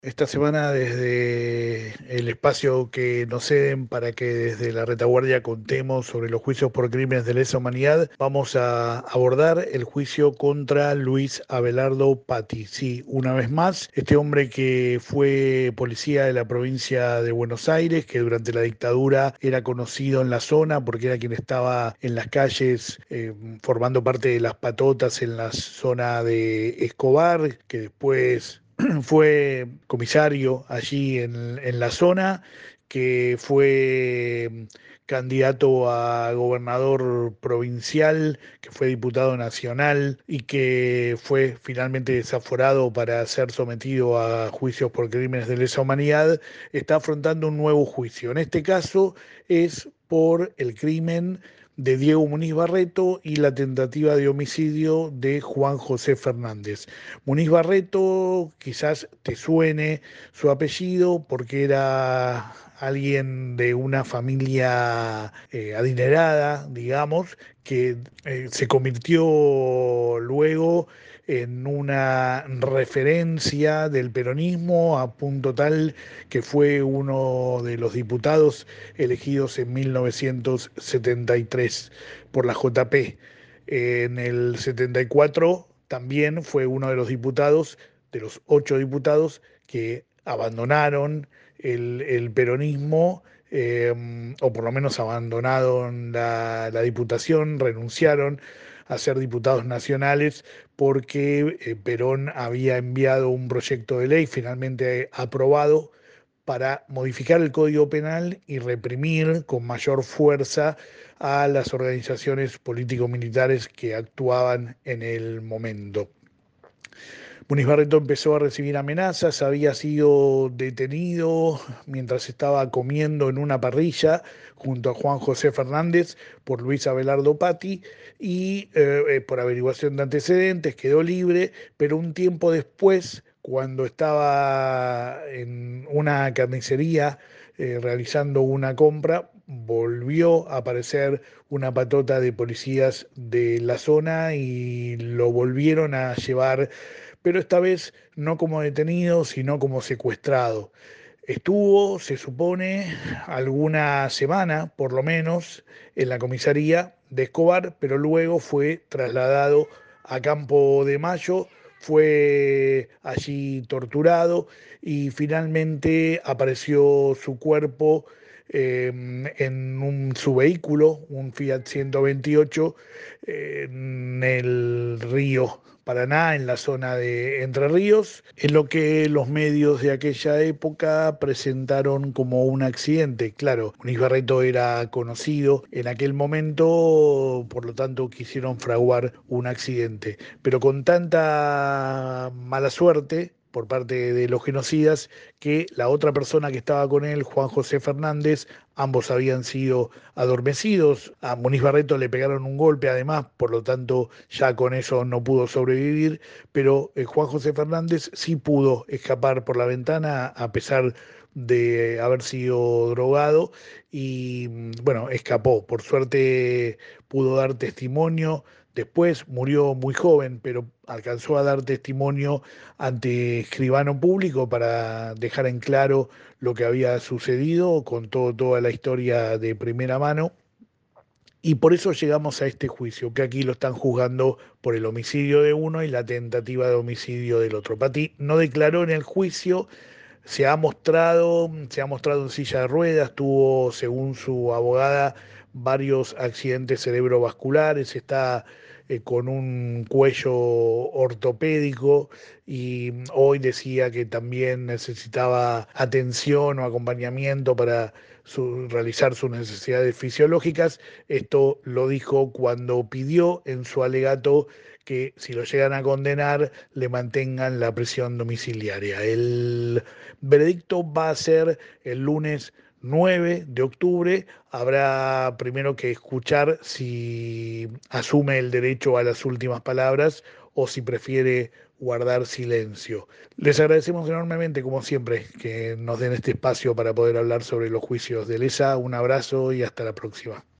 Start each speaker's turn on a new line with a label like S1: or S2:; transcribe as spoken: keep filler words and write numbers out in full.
S1: Esta semana desde el espacio que nos ceden para que desde la retaguardia contemos sobre los juicios por crímenes de lesa humanidad, vamos a abordar el juicio contra Luis Abelardo Patti. Sí, una vez más, este hombre que fue policía de la provincia de Buenos Aires, que durante la dictadura era conocido en la zona porque era quien estaba en las calles eh, formando parte de las patotas en la zona de Escobar, que después fue comisario allí en, en la zona, que fue mm, candidato a gobernador provincial, que fue diputado nacional y que fue finalmente desaforado para ser sometido a juicios por crímenes de lesa humanidad, está afrontando un nuevo juicio. En este caso es por el crimen de Diego Muniz Barreto y la tentativa de homicidio de Juan José Fernández. Muniz Barreto, quizás te suene su apellido porque era alguien de una familia eh, adinerada, digamos, que eh, se convirtió luego en una referencia del peronismo a punto tal que fue uno de los diputados elegidos en mil novecientos setenta y tres por la J P. En el setenta y cuatro también fue uno de los diputados, de los ocho diputados que abandonaron el, el peronismo, eh, o por lo menos abandonaron la, la diputación, renunciaron a ser diputados nacionales porque eh, Perón había enviado un proyecto de ley finalmente aprobado para modificar el Código Penal y reprimir con mayor fuerza a las organizaciones político-militares que actuaban en el momento. Muniz Barreto empezó a recibir amenazas, había sido detenido mientras estaba comiendo en una parrilla junto a Juan José Fernández por Luis Abelardo Patti y eh, eh, por averiguación de antecedentes quedó libre, pero un tiempo después, cuando estaba en una carnicería eh, realizando una compra, volvió a aparecer una patota de policías de la zona y lo volvieron a llevar, pero esta vez no como detenido, sino como secuestrado. Estuvo, se supone, alguna semana, por lo menos, en la comisaría de Escobar, pero luego fue trasladado a Campo de Mayo, fue allí torturado y finalmente apareció su cuerpo eh, en un, su vehículo, un Fiat ciento veintiocho, eh, en el río Paraná, en la zona de Entre Ríos, en lo que los medios de aquella época presentaron como un accidente. Claro, Muniz Barreto era conocido en aquel momento, por lo tanto quisieron fraguar un accidente, pero con tanta mala suerte por parte de los genocidas que la otra persona que estaba con él, Juan José Fernández, ambos habían sido adormecidos. A Muniz Barreto le pegaron un golpe además, por lo tanto ya con eso no pudo sobrevivir, pero eh, Juan José Fernández sí pudo escapar por la ventana a pesar de haber sido drogado y mm, bueno, escapó. Por suerte pudo dar testimonio. Después murió muy joven, pero alcanzó a dar testimonio ante escribano público para dejar en claro lo que había sucedido, contó toda la historia de primera mano y por eso llegamos a este juicio, que aquí lo están juzgando por el homicidio de uno y la tentativa de homicidio del otro. Patti no declaró en el juicio, se ha mostrado, se ha mostrado en silla de ruedas, tuvo, según su abogada, varios accidentes cerebrovasculares, está eh, con un cuello ortopédico y hoy decía que también necesitaba atención o acompañamiento para su- realizar sus necesidades fisiológicas. Esto lo dijo cuando pidió en su alegato que si lo llegan a condenar le mantengan la prisión domiciliaria. El veredicto va a ser el lunes nueve de octubre. Habrá primero que escuchar si asume el derecho a las últimas palabras o si prefiere guardar silencio. Les agradecemos enormemente, como siempre, que nos den este espacio para poder hablar sobre los juicios de Lesa. Un abrazo y hasta la próxima.